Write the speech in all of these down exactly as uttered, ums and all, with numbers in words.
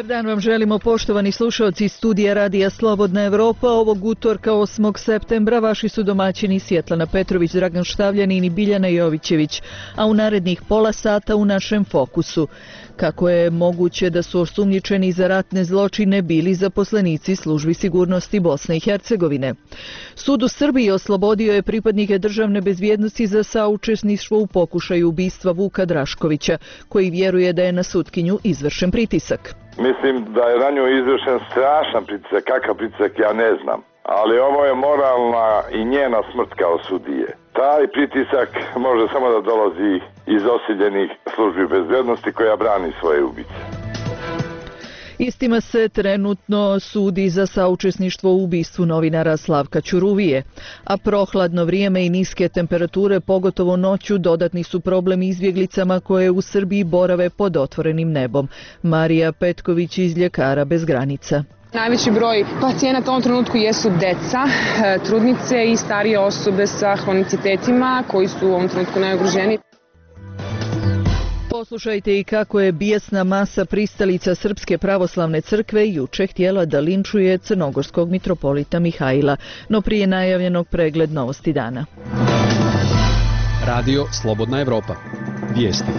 dan vam želimo, poštovani slušalci studija Radija Slobodna Evropa. Ovog utorka osmog septembra vaši su domaćini Svjetlana Petrović, Dragan Štavljanin i Biljana Jovićević, a u narednih pola sata u našem fokusu. Kako je moguće da su osumnjičeni za ratne zločine bili zaposlenici službi sigurnosti Bosne i Hercegovine? Sud u Srbiji oslobodio je pripadnike državne bezbjednosti za saučesništvo u pokušaju ubistva Vuka Draškovića, koji vjeruje da je na sutkinju izvršen pritisak. Mislim da je na nju izvršen strašan pritisak, kakav pritisak ja ne znam. Ali ovo je moralna i njena smrt kao sudije. Taj pritisak može samo da dolazi iz osiljenih službi bezbjednosti koja brani svoje ubice. Istima se trenutno sudi za saučesništvo u ubistvu novinara Slavka Ćuruvije, a prohladno vrijeme i niske temperature, pogotovo noću, dodatni su problem izbjeglicama koje u Srbiji borave pod otvorenim nebom. Marija Petković iz Ljekara bez granica. Najveći broj pacijenata u ovom trenutku jesu deca, trudnice i starije osobe sa hronicitetima koji su u ovom trenutku najugroženiji. Poslušajte i kako je bijesna masa pristalica Srpske pravoslavne crkve juče htjela da linčuje crnogorskog mitropolita Mihajla, no prije najavljenog pregled novosti dana. Radio Slobodna Evropa. Vijesti.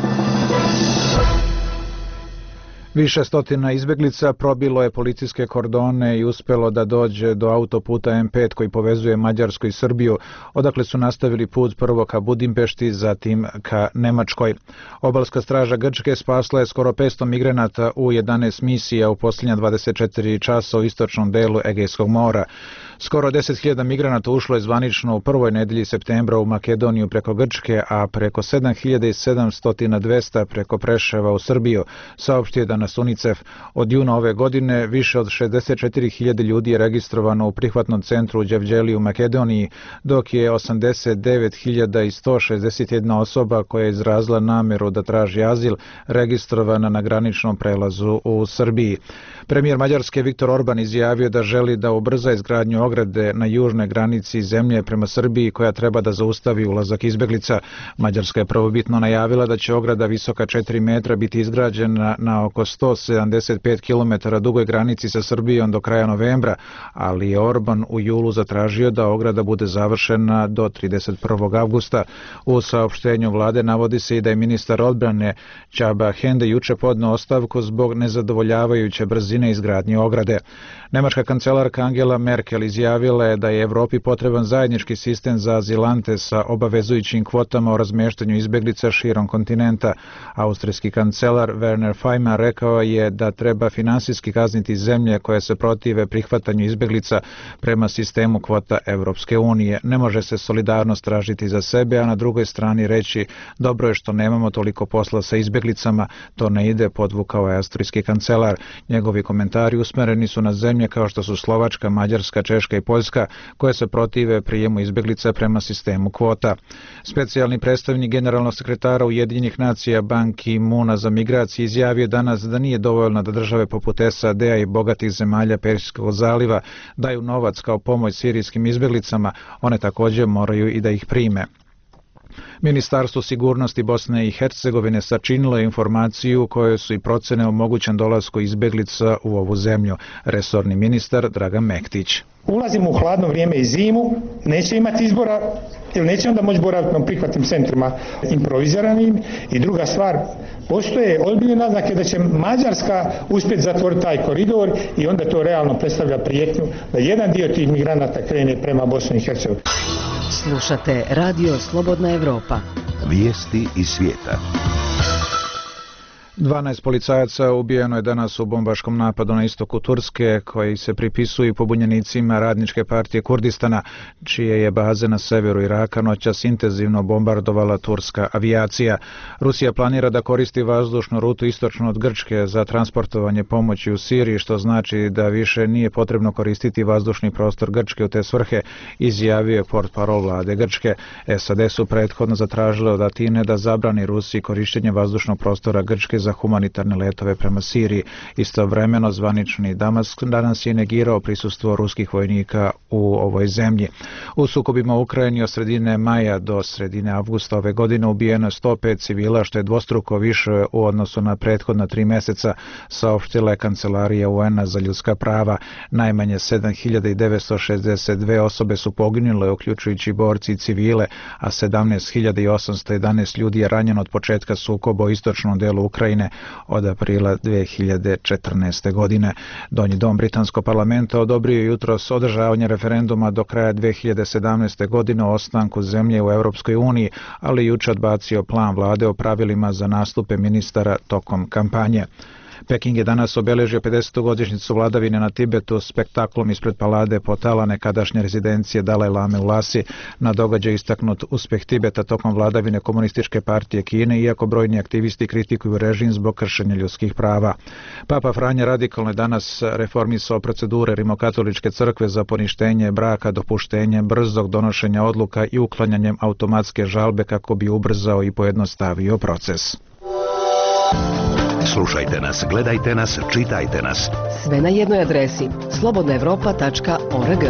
Više stotina izbjeglica probilo je policijske kordone i uspjelo da dođe do autoputa M pet koji povezuje Mađarsku i Srbiju, odakle su nastavili put prvo ka Budimpešti, zatim ka Nemačkoj. Obalska straža Grčke spasla je skoro petsto migranata u jedanaest misija u posljednja dvadeset četiri časa u istočnom delu Egejskog mora. Skoro deset hiljada migranata ušlo je zvanično u prvoj nedelji septembra u Makedoniju preko Grčke, a preko sedam hiljada sedamsto do dvesta preko Preševa u Srbiju, saopštio je danas UNICEF. Od juna ove godine više od šezdeset četiri hiljade ljudi je registrovano u prihvatnom centru u Đevđeli u Makedoniji, dok je osamdeset devet hiljada sto šezdeset jedna osoba koja je izrazila namjeru da traži azil registrovana na graničnom prelazu u Srbiji. Premijer Mađarske Viktor Orban izjavio da želi da ubrza izgradnju ograde na južnoj granici zemlje prema Srbiji koja treba da zaustavi ulazak izbjeglica. Mađarska je prvobitno najavila da će ograda visoka četiri metra biti izgrađena na oko sto sedamdeset pet kilometara dugoj granici sa Srbijom do kraja novembra, ali je Orban u julu zatražio da ograda bude završena do trideset prvog avgusta. U saopštenju vlade navodi se i da je ministar odbrane Čaba Hende juče podneo ostavku zbog nezadovoljavajuće brzine izgradnje ograde. Nemačka kancelarka Angela Merkel izjavila je da je Evropi potreban zajednički sistem za azilante sa obavezujućim kvotama o razmještanju izbjeglica širom kontinenta. Austrijski kancelar Werner Faymann rekao je da treba finansijski kazniti zemlje koje se protive prihvatanju izbjeglica prema sistemu kvota Evropske unije. Ne može se solidarnost tražiti za sebe, a na drugoj strani reći dobro je što nemamo toliko posla sa izbjeglicama, to ne ide, podvukao je austrijski kancelar. Njegovi komentari usmjereni su na zemlje kao što su Slovačka, Mađarska, Češka i Poljska, koje se protive prijemu izbjeglica prema sistemu kvota. Specijalni predstavnik generalnog sekretara Ujedinjenih nacija Ban Ki-moona za migracije izjavio danas da nije dovoljno da države poput S A D-a i bogatih zemalja Perzijskog zaliva daju novac kao pomoć sirijskim izbjeglicama, one također moraju i da ih prime. Ministarstvo sigurnosti Bosne i Hercegovine sačinilo je informaciju u kojoj su i procene o mogućem dolasku izbjeglica u ovu zemlju. Resorni ministar Dragan Mektić. Ulazimo u hladno vrijeme i zimu, neće imati izbora, jer neće onda moći boraviti na prihvatnim centrima improviziranim. I druga stvar, postoje ozbiljne naznake da će Mađarska uspjeti zatvoriti taj koridor i onda to realno predstavlja prijetnju da jedan dio tih migranata krene prema Bosni i Hercegovini. Slušate Radio Slobodna Evropa. Vijesti iz svijeta. dvanaest policajaca ubijeno je danas u bombaškom napadu na istoku Turske, koji se pripisuju pobunjenicima Radničke partije Kurdistana, čije je baze na severu Iraka noćas intenzivno bombardovala turska avijacija. Rusija planira da koristi vazdušnu rutu istočno od Grčke za transportovanje pomoći u Siriji, što znači da više nije potrebno koristiti vazdušni prostor Grčke u te svrhe, izjavio je portparol vlade Grčke. S A D su prethodno zatražile od Atine da zabrani Rusiji korištenje vazdušnog prostora Grčke za humanitarne letove prema Siriji. Istovremeno zvanični Damask danas je negirao prisustvo ruskih vojnika u ovoj zemlji. U sukobima u Ukrajini od sredine maja do sredine avgusta ove godine ubijeno je sto pet civila, što je dvostruko više u odnosu na prethodna tri meseca, saopštila je Kancelarija U N-a za ljudska prava. Najmanje sedam hiljada devetsto šezdeset dve osobe su poginule, uključujući borci i civile, a sedamnaest hiljada osamsto jedanaest ljudi je ranjeno od početka sukoba u istočnom delu Ukrajine od aprila dve hiljade četrnaeste. godine. Donji dom britanskog parlamenta odobrio je jutros održavanje referenduma do kraja dve hiljade sedamnaeste. godine o ostanku zemlje u Europskoj uniji, ali juče odbacio plan vlade o pravilima za nastupe ministara tokom kampanje. Peking je danas obeležio pedesetu godišnjicu vladavine na Tibetu spektaklom ispred Palade Potala, nekadašnje rezidencije Dalaj Lame u Lasi. Na događaj istaknut uspeh Tibeta tokom vladavine Komunističke partije Kine, iako brojni aktivisti kritikuju režim zbog kršenja ljudskih prava. Papa Franje radikalno je danas reformisao procedure Rimokatoličke crkve za poništenje braka, dopuštenje brzog donošenja odluka i uklanjanjem automatske žalbe kako bi ubrzao i pojednostavio proces. Slušajte nas, gledajte nas, čitajte nas. Sve na jednoj adresi slobodna evropa tačka org.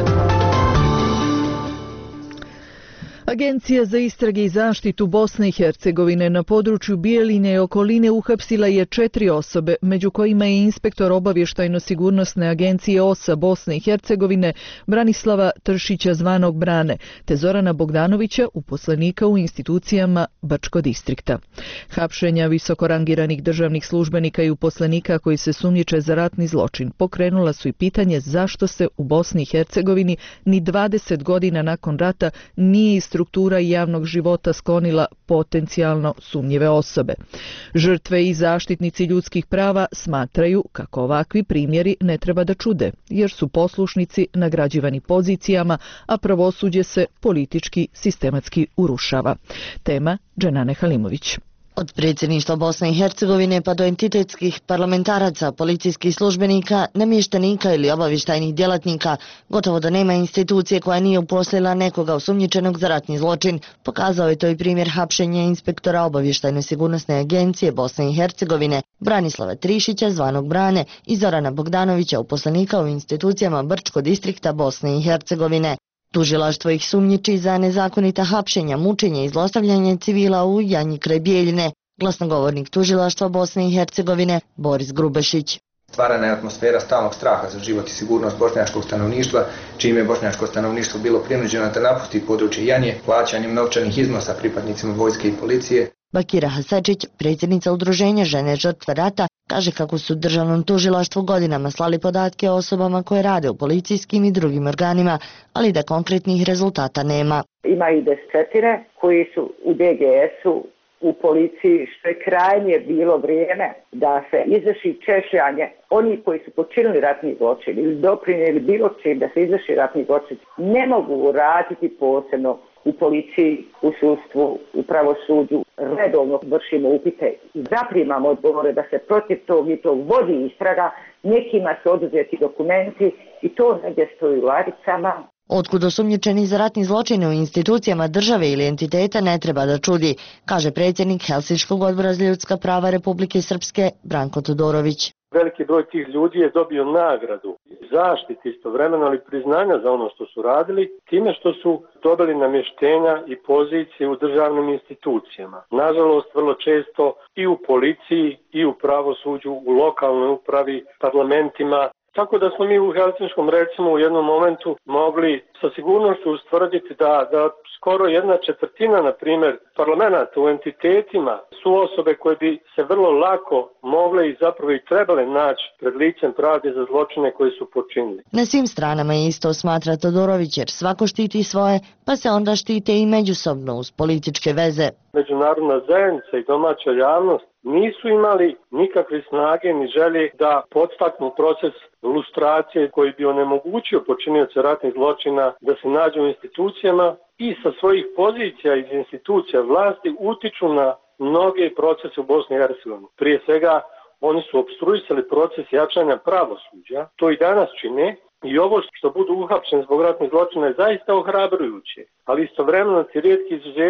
Agencija za istrage i zaštitu Bosne i Hercegovine na području Bijeljine i okoline uhapsila je četiri osobe, među kojima je inspektor obavještajno-sigurnosne agencije O S A Bosne i Hercegovine Branislava Tršića zvanog Brane, te Zorana Bogdanovića, uposlenika u institucijama Brčko distrikta. Hapšenja visokorangiranih državnih službenika i uposlenika koji se sumnjiče za ratni zločin pokrenula su i pitanje zašto se u Bosni i Hercegovini ni dvadeset godina nakon rata nije iz struktura javnog života sklonila potencijalno sumnjive osobe. Žrtve i zaštitnici ljudskih prava smatraju kako ovakvi primjeri ne treba da čude, jer su poslušnici nagrađivani pozicijama, a pravosuđe se politički sistematski urušava. Tema Dženane Halimović. Od predsjedništva Bosne i Hercegovine pa do entitetskih parlamentaraca, policijskih službenika, namještenika ili obavještajnih djelatnika, gotovo da nema institucije koja nije uposlila nekoga osumnjičenog za ratni zločin. Pokazao je to i primjer hapšenja inspektora obavještajno-sigurnosne agencije Bosne i Hercegovine Branislava Trišića zvanog Brane i Zorana Bogdanovića, uposlenika u institucijama Brčko distrikta Bosne i Hercegovine. Tužilaštvo ih sumnjiči za nezakonita hapšenja, mučenje i zlostavljanje civila u Janji kraj Bijeljine. Glasnogovornik tužilaštva Bosne i Hercegovine Boris Grubešić. Stvarana je atmosfera stalnog straha za život i sigurnost bošnjačkog stanovništva, čime je bošnjačko stanovništvo bilo prinuđeno da napusti područje Janje plaćanjem novčanih iznosa pripadnicima vojske i policije. Bakira Hasačić, predsjednica udruženja Žene žrtve rata, kaže kako su državnom tužilaštvu godinama slali podatke o osobama koje rade u policijskim i drugim organima, ali da konkretnih rezultata nema. Ima i desetine koji su u D G S-u, u policiji, što je krajnje bilo vrijeme da se izvrši češljanje oni koji su počinili ratni zločin ili doprinijeli bilo čim da se izvrši ratni zločin. Ne mogu raditi posebno u policiji, u sudstvu, u pravosuđu. Redovno vršimo upite i zaprimamo odgovore da se protiv tog i tog vodi istraga, nekima su oduzeti dokumenti i to negdje stoji u ladicama. Otkud osumnjičeni za ratni zločin u institucijama države ili entiteta ne treba da čudi, kaže predsjednik Helsinškog odbora za ljudska prava Republike Srpske Branko Todorović. Veliki broj tih ljudi je dobio nagradu, zaštitu istovremeno, ali priznanja za ono što su radili, time što su dobili namještenja i pozicije u državnim institucijama. Nažalost, vrlo često i u policiji, i u pravosuđu, u lokalnoj upravi, parlamentima. Tako da smo mi u Helsinškom recimo u jednom momentu mogli sa sigurnošću ustvrditi da, da skoro jedna četvrtina, na primjer, parlamenta u entitetima su osobe koje bi se vrlo lako mogle i zapravo i trebale naći pred licem pravde za zločine koje su počinili. Na svim stranama je isto, smatra Todorović, jer svako štiti svoje, pa se onda štite i međusobno uz političke veze. Međunarodna zajednica i domaća javnost nisu imali nikakve snage ni želje da podstaknu proces lustracije koji bi onemogućio počinioce ratnih zločina da se nađu u institucijama i sa svojih pozicija iz institucija vlasti utiču na mnoge procese u Bosni i Hercegovini. Prije svega, oni su opstruisali proces jačanja pravosuđa, to i danas čine. I ovo što budu uhapšeni zbog ratnih zločina je zaista ohrabrujuće, ali istovremeno ti rijetki izuzeci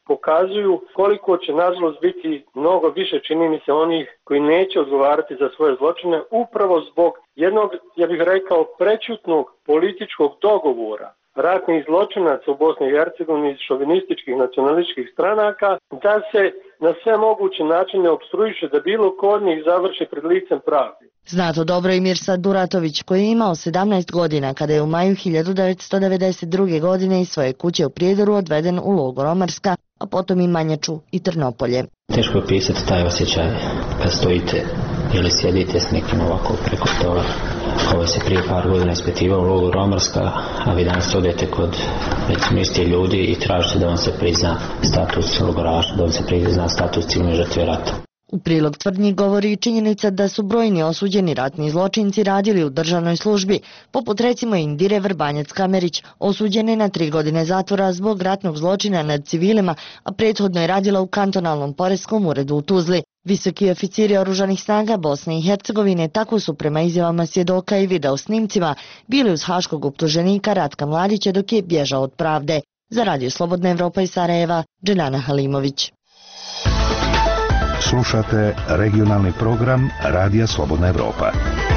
pokazuju koliko će nažalost biti mnogo više, čini mi se, onih koji neće odgovarati za svoje zločine upravo zbog jednog, ja bih rekao, prećutnog političkog dogovora ratnih zločinaca u Bosni i Hercegovini iz šovinističkih nacionalističkih stranaka da se na sve moguće načine opstruiše da bilo ko od njih završi pred licem pravde. Zna to dobro i Mirsad Duratović, koji je imao sedamnaest godina kada je u maju hiljadu devetsto devedeset druge. godine iz svoje kuće u Prijedoru odveden u logor Omarska, a potom i Manjaču i Trnopolje. Teško je opisati taj osjećaj kad stojite ili sjedite s nekim ovako preko stola. Ovo se prije par godina ispitivao u logoru Omarska, a vi danas odete kod recimo isti ljudi i tražite da vam se prizna status logoraša, da vam se prizna status civilne žrtve rata. U prilog tvrdnji govori i činjenica da su brojni osuđeni ratni zločinci radili u državnoj službi, poput recimo Indire Vrbanjac-Kamerić, osuđene na tri godine zatvora zbog ratnog zločina nad civilima, a prethodno je radila u kantonalnom poreskom uredu u Tuzli. Visoki oficiri oružanih snaga Bosne i Hercegovine tako su prema izjavama svjedoka i video snimcima bili uz haškog optuženika Ratka Mladića dok je bježao od pravde. Za Radio Slobodna Evropa iz Sarajeva, Dželjana Halimović. Slušate regionalni program Radija Slobodna Evropa.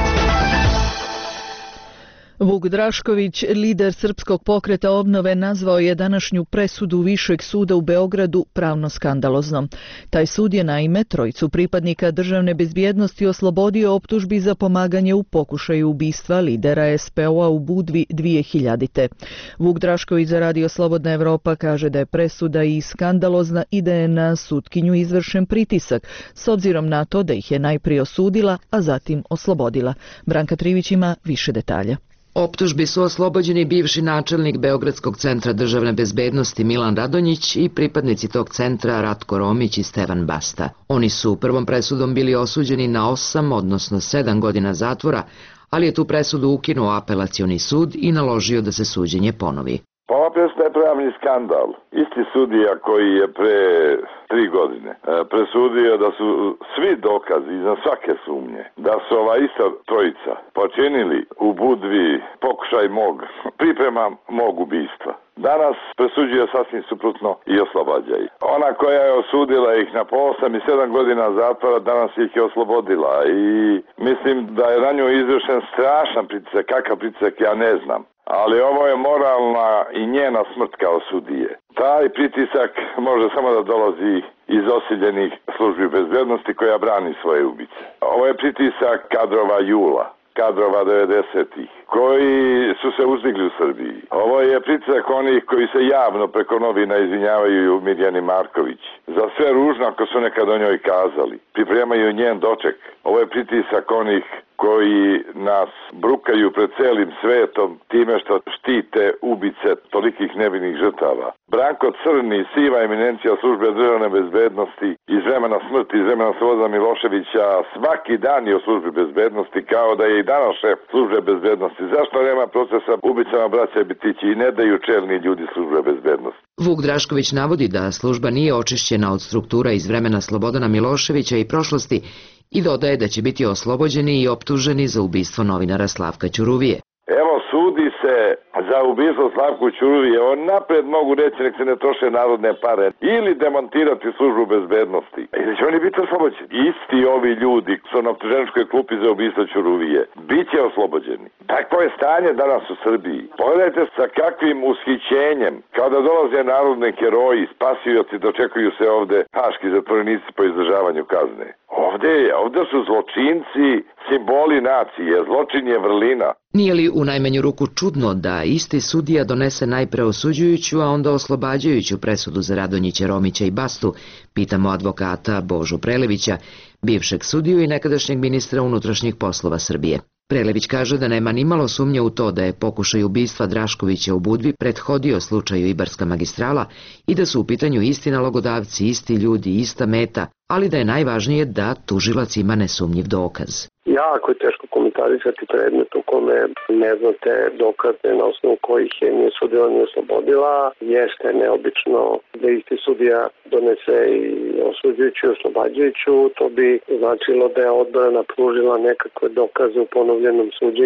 Vuk Drašković, lider Srpskog pokreta obnove, nazvao je današnju presudu Višeg suda u Beogradu pravno skandaloznom. Taj sud je naime trojicu pripadnika državne bezbjednosti oslobodio optužbi za pomaganje u pokušaju ubistva lidera es pe o-a u Budvi dvije hiljadite. Vuk Drašković za Radio Slobodna Evropa kaže da je presuda i skandalozna i da je na sutkinju izvršen pritisak, s obzirom na to da ih je najprije osudila, a zatim oslobodila. Branka Trivić ima više detalja. Optužbi su oslobođeni bivši načelnik Beogradskog centra državne bezbednosti Milan Radonjić i pripadnici tog centra Ratko Romić i Stevan Basta. Oni su prvom presudom bili osuđeni na osam, odnosno sedam godina zatvora, ali je tu presudu ukinuo apelacioni sud i naložio da se suđenje ponovi. Ova presuda je pravni skandal. Isti sudija koji je pre tri godine presudio da su svi dokazi iznad svake sumnje da su ova ista trojica počinili u Budvi pokušaj mog, priprema mog ubistva. Danas presuđuje sasvim suprotno i oslobađa ih. Ona koja je osudila ih na po osam i sedam godina zatvora, danas ih je oslobodila i mislim da je na nju izvršen strašan pritisak, kakav pritisak ja ne znam. Ali ovo je moralna i njena smrt kao sudije. Taj pritisak može samo da dolazi iz osiljenih službi bezbednosti koja brani svoje ubice. Ovo je pritisak kadrova jula, kadrova devedesetih, koji su se uzdigli u Srbiji. Ovo je pritisak onih koji se javno preko novina izvinjavaju Mirjani Marković za sve ružno ako su nekad o njoj kazali. Pripremaju njen doček. Ovo je pritisak onih koji nas brukaju pred celim svetom time što štite ubice tolikih nevinih žrtava. Branko Crni, siva eminencija službe državne bezbednosti iz vremena smrti, iz vremena Slobodana Miloševića, svaki dan je u službi bezbednosti kao da je i danas šef službe bezbednosti. Zašto nema procesa ubicama braća Bitići i ne daju čelni ljudi službe bezbednosti? Vuk Drašković navodi da služba nije očišćena od struktura iz vremena Slobodana Miloševića i prošlosti i dodaje da će biti oslobođeni i optuženi za ubistvo novinara Slavka Ćuruvije. Evo, sudi se za ubistvo Slavku Ćuruvije. On napred mogu reći nek se ne troše narodne pare ili demontirati službu bezbednosti. Ili će oni biti oslobođeni. Isti ovi ljudi su na optuženičkoj klupi za ubistvo Ćuruvije. Biće oslobođeni. Takvo je stanje danas u Srbiji. Pogledajte sa kakvim ushićenjem, kada dolaze narodni heroji, spasioci, dočekuju se ovde haški zatvorenici po izdržavanju kazne. Ovde, ovde su zločinci simboli nacije, zločin je vrlina. Nije li u najmanju ruku čudno da isti sudija donese najpre osuđujuću, a onda oslobađajuću presudu za Radonjića, Romića i Bastu, pitamo advokata Božu Prelevića, bivšeg sudiju i nekadašnjeg ministra unutrašnjih poslova Srbije. Prelević kaže da nema nimalo sumnje u to da je pokušaj ubistva Draškovića u Budvi prethodio slučaju Ibarska magistrala i da su u pitanju isti nalogodavci, isti ljudi, ista meta, ali da je najvažnije da tužilac ima nesumnjiv dokaz. Jako je teško komentarisati predmet u kome ne znate dokaze na osnovu kojih je nije sudila ni oslobodila. Jeste neobično da isti sudija donese i osuđujuću i oslobađajuću. To bi značilo da je odbrana pružila nekakve dokaze u ponovljenom suđenju.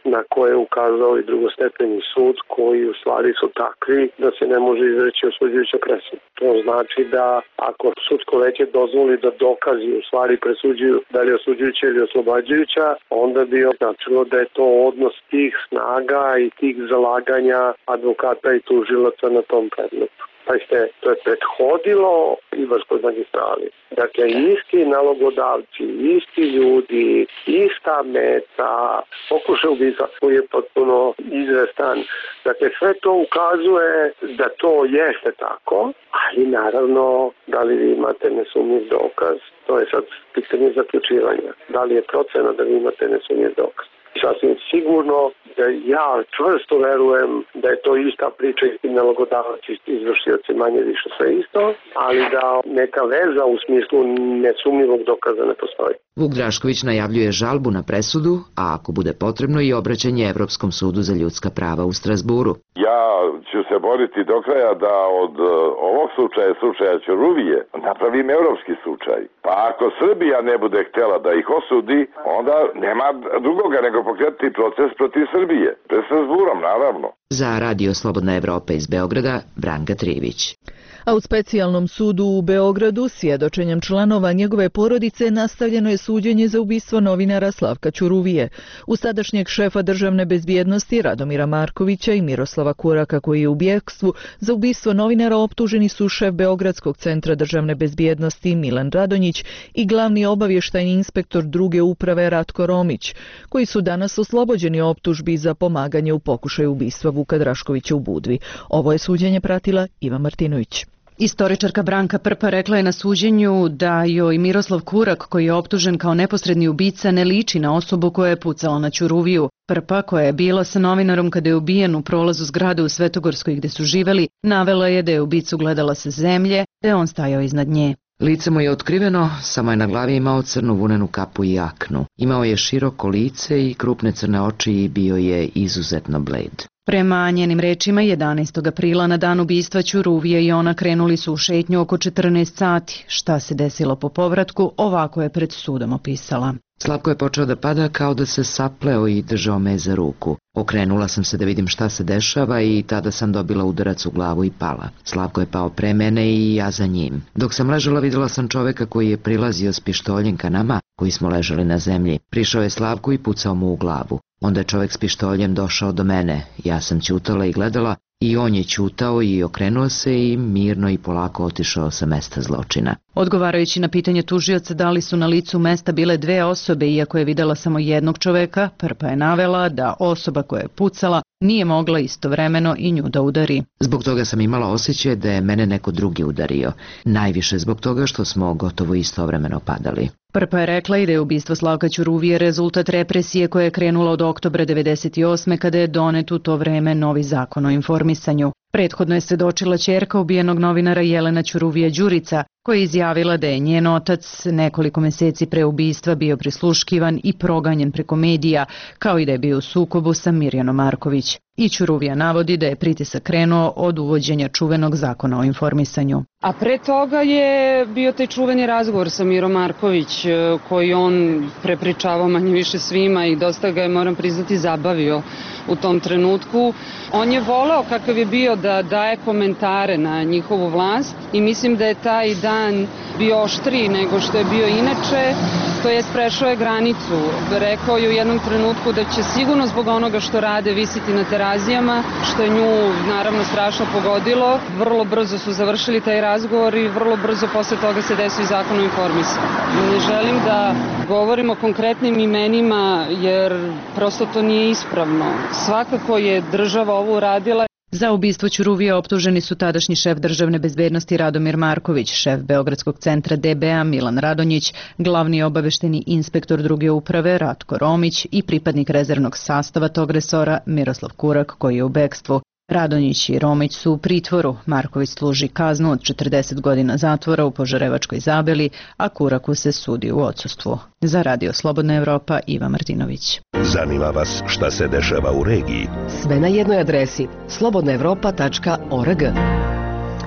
na koje je ukazao i drugostepeni sud, koji u stvari su takvi da se ne može izreći osuđujuća presuda. To znači da ako sudsko veće dozvoli da dokazi u stvari presuđuju da li je osuđujuća ili oslobađajuća, onda bi značilo da je to odnos tih snaga i tih zalaganja advokata i tužilaca na tom predmetu. Pazite, to je prethodilo Ibarskoj magistrali. Dakle, isti nalogodavci, isti ljudi, ista meta, pokušaj ubistva koji je potpuno izvestan. Dakle, sve to ukazuje da to jeste tako, ali naravno, da li vi imate nesumnjiv dokaz, to je sad pitanje zaključivanja. Da li je procena da vi imate nesumnjiv dokaz? Sasvim sigurno da ja čvrsto verujem da je to ista priča, isti nalogodavac, isti izvršioci, manje više sve isto, ali da neka veza u smislu nesumnjivog dokaza ne postoji. Vuk Drašković najavljuje žalbu na presudu, a ako bude potrebno i obraćanje Evropskom sudu za ljudska prava u Strazburu. Ja ću se boriti do kraja da od ovog slučaja, slučaja Ćuruvije, napravim evropski slučaj. Pa ako Srbija ne bude htjela da ih osudi, onda nema drugoga nego pokrenuti proces protiv Srbije. Pred Strazburom, naravno. Za Radio Slobodna Evropa iz Beograda, Branka Trivić. A u specijalnom sudu u Beogradu svjedočenjem članova njegove porodice nastavljeno je suđenje za ubistvo novinara Slavka Ćuruvije. Uz tadašnjeg šefa državne bezbjednosti Radomira Markovića i Miroslava Kuraka, koji je u bjegstvu, za ubistvo novinara optuženi su šef Beogradskog centra državne bezbjednosti Milan Radonjić i glavni obavještajni inspektor druge uprave Ratko Romić, koji su danas oslobođeni optužbi za pomaganje u pokušaju ubistva Vuka Draškovića u Budvi. Ovo je suđenje pratila Iva Martinović. Istoričarka Branka Prpa rekla je na suđenju da joj Miroslav Kurak, koji je optužen kao neposredni ubica, ne liči na osobu koja je pucala na Ćuruviju. Prpa, koja je bila sa novinarom kada je ubijen u prolazu zgrade u Svetogorskoj gde su živeli, navela je da je ubicu gledala sa zemlje, da je on stajao iznad nje. Lice mu je otkriveno, samo je na glavi imao crnu vunenu kapu i jaknu. Imao je široko lice i krupne crne oči i bio je izuzetno bled. Prema njenim rečima, jedanaestog aprila na dan ubistva Ćuruvije i ona krenuli su u šetnju oko četrnaest sati. Šta se desilo po povratku, ovako je pred sudom opisala. Slavko je počeo da pada kao da se sapleo i držao me za ruku. Okrenula sam se da vidim šta se dešava i tada sam dobila udarac u glavu i pala. Slavko je pao pre mene i ja za njim. Dok sam ležala vidjela sam čoveka koji je prilazio s pištoljem ka nama, koji smo ležali na zemlji. Prišao je Slavku i pucao mu u glavu. Onda je čovek s pištoljem došao do mene. Ja sam ćutala i gledala i on je ćutao i okrenuo se i mirno i polako otišao sa mesta zločina. Odgovarajući na pitanje tužioca da li su na licu mesta bile dve osobe, iako je videla samo jednog čoveka, Prpa je navela da osoba koja je pucala nije mogla istovremeno i nju da udari. Zbog toga sam imala osjećaj da je mene neko drugi udario. Najviše zbog toga što smo gotovo istovremeno padali. Prpa je rekla i da je ubistvo Slavka Ćuruvije rezultat represije koja je krenula od oktobra devedeset osme kada je donet u to vreme novi zakon o informisanju. Prethodno je svedočila ćerka ubijenog novinara Jelena Ćuruvije Đurica, koja je izjavila da je njen otac nekoliko meseci pre ubistva bio prisluškivan i proganjen preko medija, kao i da je bio u sukobu sa Mirjanom Marković. I Ćuruvija navodi da je pritisak krenuo od uvođenja čuvenog zakona o informisanju. A pre toga je bio taj čuveni razgovor sa Mirom Marković, koji on prepričavao manje više svima i dosta ga je, moram priznati, zabavio u tom trenutku. On je voleo kakav je bio da daje komentare na njihovu vlast i mislim da je taj dan bio oštriji nego što je bio inače, to jest prešao je granicu. Rekao je u jednom trenutku da će sigurno zbog onoga što rade visiti na terazijama, što je nju naravno strašno pogodilo. Vrlo brzo su završili taj razgovor i vrlo brzo posle toga se desio i zakon o informisanju. Ne želim da govorim o konkretnim imenima jer prosto to nije ispravno. Svakako je država ovo uradila. Za ubistvo Ćuruvije optuženi su tadašnji šef državne bezbednosti Radomir Marković, šef Beogradskog centra D B A Milan Radonjić, glavni obavešteni inspektor druge uprave Ratko Romić i pripadnik rezervnog sastava tog resora Miroslav Kurak, koji je u bekstvu. Radonjić i Romić su u pritvoru, Marković služi kaznu od četrdeset godina zatvora u Požarevačkoj Zabeli, a Kuraku se sudi u odsustvu. Za Radio Slobodna Evropa, Iva Martinović. Zanima vas šta se dešava u regiji? Sve na jednoj adresi slobodna evropa tačka org.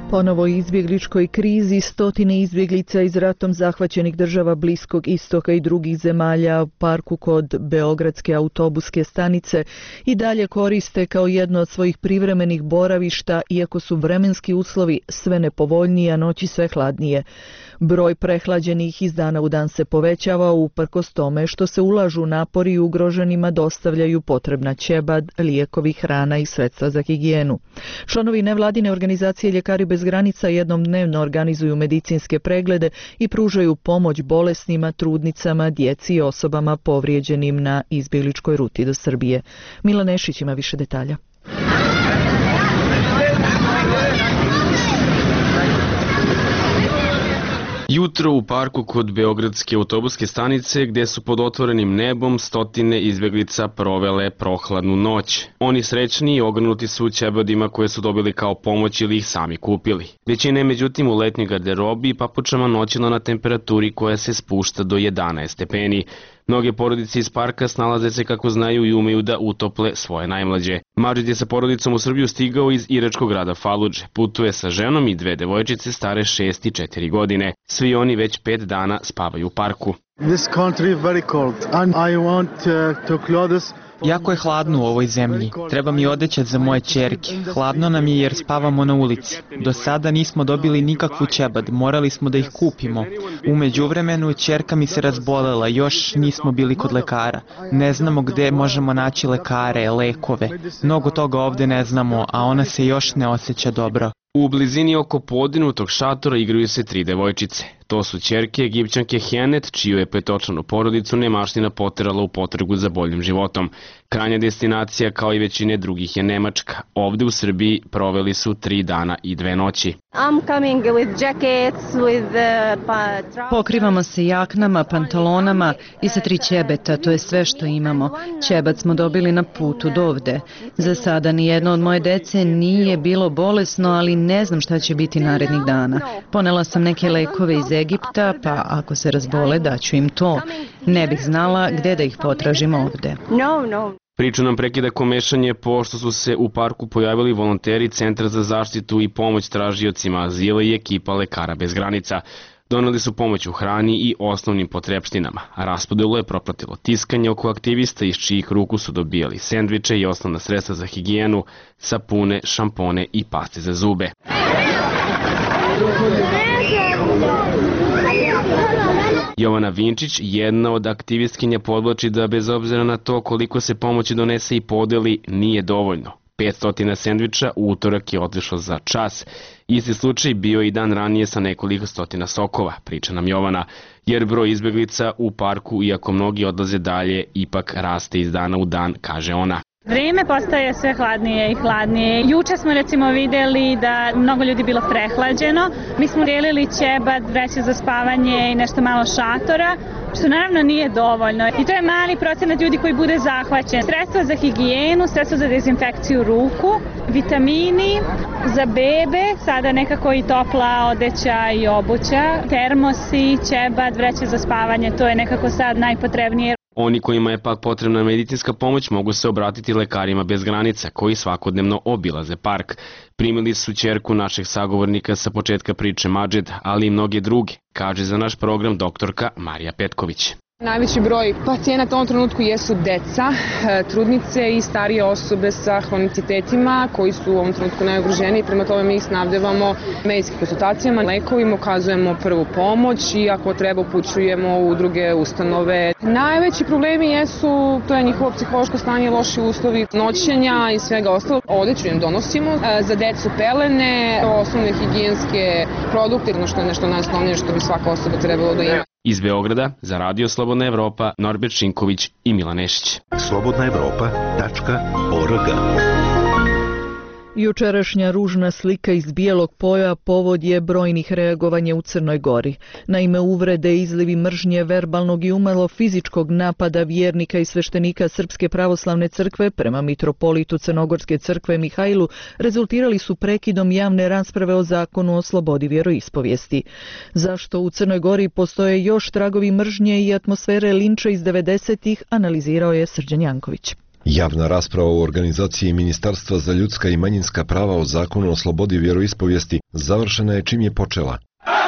Ponovo izbjegličkoj krizi stotine izbjeglica iz ratom zahvaćenih država Bliskog istoka i drugih zemalja u parku kod Beogradske autobuske stanice i dalje koriste kao jedno od svojih privremenih boravišta, iako su vremenski uslovi sve nepovoljniji, a noći sve hladnije. Broj prehlađenih iz dana u dan se povećava uprkos tome što se ulažu napori i ugroženima dostavljaju potrebna ćebad, lijekovi, hrana i sredstva za higijenu. Članovi nevladine organizacije Ljekari bez granica jednom dnevno organizuju medicinske preglede i pružaju pomoć bolesnima, trudnicama, djeci i osobama povrijeđenim na izbjegličkoj ruti do Srbije. Mila Nešić ima više detalja. Jutro u parku kod Beogradske autobuske stanice, gdje su pod otvorenim nebom stotine izbjeglica provele prohladnu noć. Oni srećni i ogrnuti su ćebadima koje su dobili kao pomoć ili ih sami kupili. Većina je međutim u letnjoj garderobi i papučama noćila na temperaturi koja se spušta do jedanaest stepeni. Mnoge porodice iz parka snalaze se kako znaju i umeju da utople svoje najmlađe. Madžid je sa porodicom u Srbiju stigao iz iračkog grada Faludže. Putuje sa ženom i dve devojčice stare šest i četiri godine. Svi oni već pet dana spavaju u parku. This country is very cold and I want uh, to clothes. Jako je hladno u ovoj zemlji. Treba mi odeća za moje ćerke. Hladno nam je jer spavamo na ulici. Do sada nismo dobili nikakvu ćebad, morali smo da ih kupimo. U međuvremenu ćerka mi se razbolela, još nismo bili kod lekara. Ne znamo gde možemo naći lekare, lekove. Mnogo toga ovde ne znamo, a ona se još ne osjeća dobro. U blizini oko podinutog šatora igraju se tri devojčice. To su ćerke Egipćanke Henet, čiju je petočlanu porodicu nemaština poterala u potragu za boljim životom. Krajnja destinacija, kao i većine drugih, je Nemačka. Ovde u Srbiji proveli su tri dana i dve noći. Pokrivamo se jaknama, pantalonama i sa tri ćebeta, to je sve što imamo. Ćebat smo dobili na putu do ovde. Za sada nijedno od moje dece nije bilo bolesno, ali ne znam šta će biti narednih dana. Ponela sam neke lekove iz Egipta, pa ako se razbole daću im to. Ne bih znala gde da ih potražim ovde. Priču nam prekida komešanje pošto su se u parku pojavili volonteri Centra za zaštitu i pomoć tražiocima azila i ekipa Lekara bez granica. Doneli su pomoć u hrani i osnovnim potrepštinama, a raspodelu je propratilo tiskanje oko aktivista iz čijih ruku su dobijali sendviče i osnovna sredstva za higijenu, sapune, šampone i paste za zube. Jovana Vinčić, jedna od aktivistkinja, podvlači da bez obzira na to koliko se pomoći donese i podeli, nije dovoljno. petsto sendviča u utorak je otišlo za čas. Isti slučaj bio i dan ranije sa nekoliko stotina sokova, priča nam Jovana, jer broj izbjeglica u parku, iako mnogi odlaze dalje, ipak raste iz dana u dan, kaže ona. Vreme postaje sve hladnije i hladnije. Juče smo recimo videli da mnogo ljudi bilo prehlađeno. Mi smo dijelili ćebad, vreće za spavanje i nešto malo šatora, što naravno nije dovoljno. I to je mali procenat ljudi koji bude zahvaćen. Sredstva za higijenu, sredstva za dezinfekciju ruku, vitamini za bebe, sada nekako i topla odeća i obuća, termosi, ćebad, vreće za spavanje, to je nekako sad najpotrebnije. Oni kojima je pak potrebna medicinska pomoć mogu se obratiti Lekarima bez granica, koji svakodnevno obilaze park. Primili su ćerku našeg sagovornika sa početka priče Madžid, ali i mnoge druge, kaže za naš program doktorka Marija Petković. Najveći broj pacijenata u ovom trenutku jesu deca, trudnice i starije osobe sa hronicitetima koji su u ovom trenutku najugroženiji. Prema tome mi ih snabdevamo medicinskim konsultacijama, lekovima, ukazujemo prvu pomoć i ako treba upućujemo u druge ustanove. Najveći problemi jesu, to je njihovo psihološko stanje, loši uslovi noćenja i svega ostalo. Odeću im donosimo, za decu pelene, osnovne higijenske produkte, ono što je nešto najosnovnije što bi svaka osoba trebalo da ima. Iz Beograda za Radio Slobodna Evropa, Norbert Šinković i Mila Nešić. slobodna evropa tačka org. Jučerašnja ružna slika iz bijelog polja povod je brojnih reagovanja u Crnoj Gori. Naime, uvrede, izlivi mržnje, verbalnog i umalo fizičkog napada vjernika i sveštenika Srpske pravoslavne crkve prema mitropolitu Crnogorske crkve Mihajlu rezultirali su prekidom javne rasprave o zakonu o slobodi vjeroispovijesti. Zašto u Crnoj Gori postoje još tragovi mržnje i atmosfere linča iz devedesetih, analizirao je Srđan Janković. Javna rasprava u organizaciji Ministarstva za ljudska i manjinska prava o zakonu o slobodi vjeroispovijesti završena je čim je počela.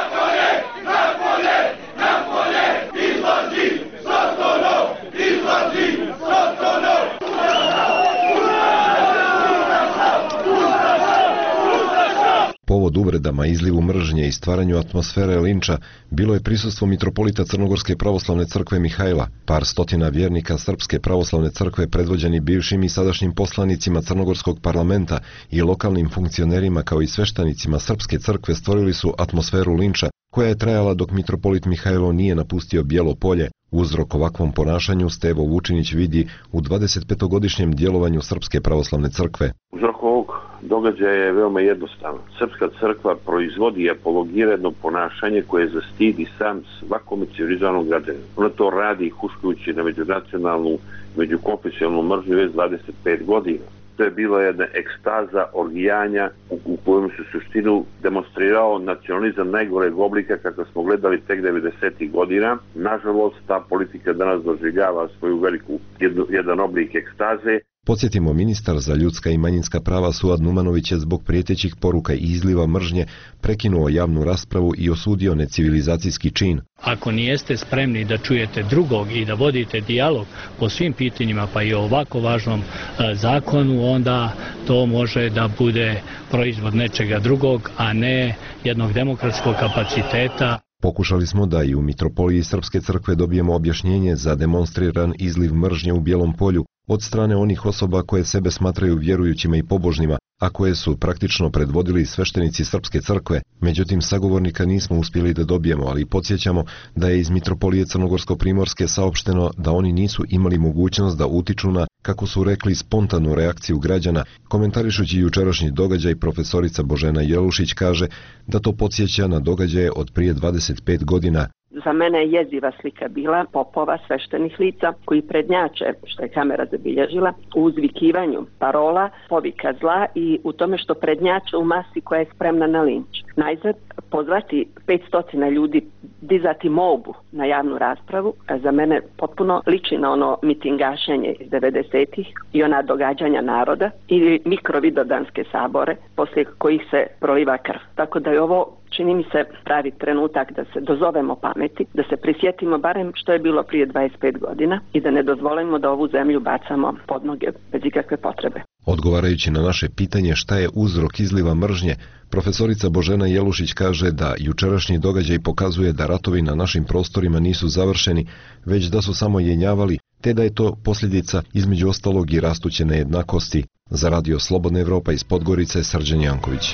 Povod uvredama, izlivu mržnje i stvaranju atmosfere linča bilo je prisustvo mitropolita Crnogorske pravoslavne crkve Mihajla, par stotina vjernika Srpske pravoslavne crkve predvođeni bivšim i sadašnjim poslanicima Crnogorskog parlamenta i lokalnim funkcionerima kao i sveštenicima Srpske crkve stvorili su atmosferu linča koja je trajala dok mitropolit Mihajlo nije napustio Bijelo polje. Uzrok ovakvom ponašanju Stevo Vučinić vidi u dvadesetpetogodišnjem djelovanju Srpske pravoslavne crkve. Uzrok ovog događaja je veoma jednostavan. Srpska crkva proizvodi i apologira jedno ponašanje koje zastidi sam svakom civilizovanom građaninu. Ona to radi huškajući na međunacionalnu, međukonfesionalnu mržnju već dvadeset pet godina. To je bila jedna ekstaza orgijanja u, u kojem se suštinu demonstrirao nacionalizam najgoreg oblika kako smo gledali tek devedesetih godina. Nažalost, ta politika danas doživljava svoju veliku jednu, jedan oblik ekstaze. Podsjetimo, ministar za ljudska i manjinska prava Suad Numanović je zbog prijetećih poruka i izliva mržnje prekinuo javnu raspravu i osudio necivilizacijski čin. Ako nijeste spremni da čujete drugog i da vodite dijalog po svim pitanjima, pa i o ovako važnom e, zakonu, onda to može da bude proizvod nečega drugog, a ne jednog demokratskog kapaciteta. Pokušali smo da i u mitropoliji Srpske crkve dobijemo objašnjenje za demonstriran izliv mržnje u Bijelom polju od strane onih osoba koje sebe smatraju vjerujućima i pobožnima, a koje su praktično predvodili sveštenici Srpske crkve. Međutim, sagovornika nismo uspjeli da dobijemo, ali podsjećamo da je iz mitropolije Crnogorsko-Primorske saopšteno da oni nisu imali mogućnost da utiču na, kako su rekli, spontanu reakciju građana. Komentarišući jučerašnji događaj, profesorica Božena Jelušić kaže da to podsjeća na događaje od prije dvadeset pet godina. Za mene je jeziva slika bila popova sveštenih lica koji prednjače, što je kamera zabilježila, u uzvikivanju parola, povika zla i u tome što prednjače u masi koja je spremna na linč. Najzad, pozvati petsto ljudi, dizati molbu na javnu raspravu, za mene potpuno liči na ono mitingašenje iz devedesetih i ona događanja naroda ili mikrovidodanske sabore poslije kojih se proliva krv. Tako da je ovo, čini mi se, pravi trenutak da se dozovemo pameti, da se prisjetimo barem što je bilo prije dvadeset pet godina i da ne dozvolimo da ovu zemlju bacamo pod noge bez ikakve potrebe. Odgovarajući na naše pitanje šta je uzrok izliva mržnje, profesorica Božena Jelušić kaže da jučerašnji događaj pokazuje da ratovi na našim prostorima nisu završeni, već da su samo jenjavali, te da je to posljedica između ostalog i rastuće nejednakosti. Za Radio Slobodna Evropa iz Podgorice, Srđan Janković.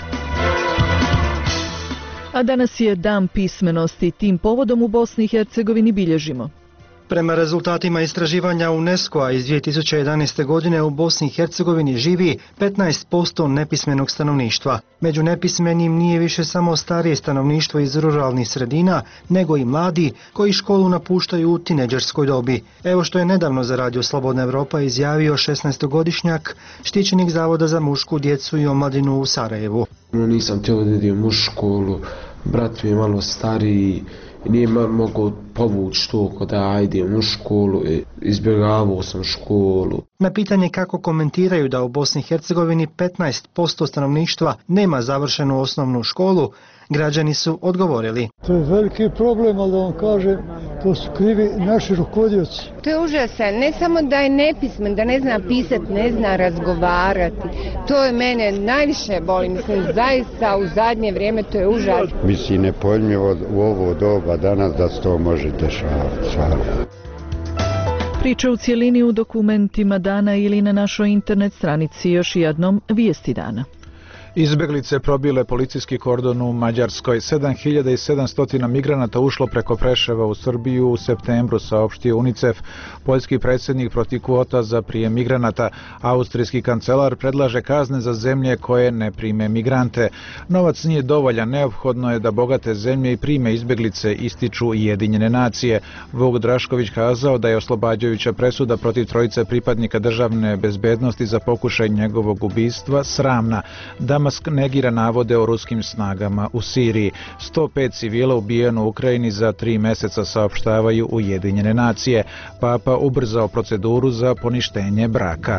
A danas je Dan pismenosti. Tim povodom u Bosni i Hercegovini bilježimo. Prema rezultatima istraživanja UNESCO-a iz dvije tisuće jedanaeste. godine u Bosni i Hercegovini živi petnaest posto nepismenog stanovništva. Među nepismenim nije više samo starije stanovništvo iz ruralnih sredina, nego i mladi koji školu napuštaju u tineđerskoj dobi. Evo što je nedavno za Radio Slobodna Evropa izjavio šesnaestogodišnjak, štićenik Zavoda za mušku djecu i omladinu u Sarajevu. Nisam htio da idem u školu, brat mi je malo stariji, nije mogao povući to da ajdem u školu, izbjegavao sam školu. Na pitanje kako komentiraju da u Bosni i Hercegovini petnaest posto stanovništva nema završenu osnovnu školu, građani su odgovorili. To je veliki problem, ali da vam kažem, to su krivi naši rukovodioci. To je užasan, ne samo da je nepismen, da ne zna pisati, ne zna razgovarati. To je mene najviše boli, mislim, zaista u zadnje vrijeme to je užas. Mislim, nepojmljivo u ovo doba danas da se to može dešavati. Priča u cijelini u dokumentima dana ili na našoj internet stranici. Još jednom vijesti dana. Izbjeglice probile policijski kordon u Mađarskoj. sedam hiljada sedamsto migranata ušlo preko Preševa u Srbiju u septembru, saopštio UNICEF. Poljski predsjednik protiv kvota za prijem migranata. Austrijski kancelar predlaže kazne za zemlje koje ne prime migrante. Novac nije dovoljan, neophodno je da bogate zemlje i prime izbjeglice, ističu Ujedinjene nacije. Vuk Drašković kazao da je oslobađajuća presuda protiv trojice pripadnika državne bezbednosti za pokušaj njegovog ubistva sramna. Dama Damask negira navode o ruskim snagama u Siriji. sto pet civila ubijeno u Ukrajini za tri meseca, saopštavaju Ujedinjene nacije. Papa ubrzao proceduru za poništenje braka.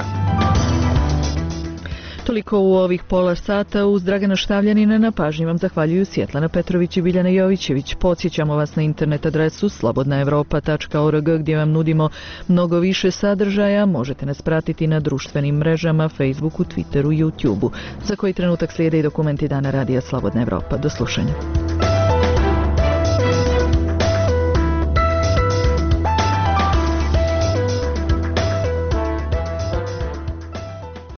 Toliko u ovih pola sata. Uz Dragana Štavljanina na pažnji vam zahvaljuju Svjetlana Petrović i Biljana Jovićević. Podsjećamo vas na internet adresu slobodna evropa tačka org gdje vam nudimo mnogo više sadržaja. Možete nas pratiti na društvenim mrežama, Facebooku, Twitteru, YouTubeu. Za koji trenutak slijede i dokumenti Dana radija Slobodna Evropa. Do slušanja.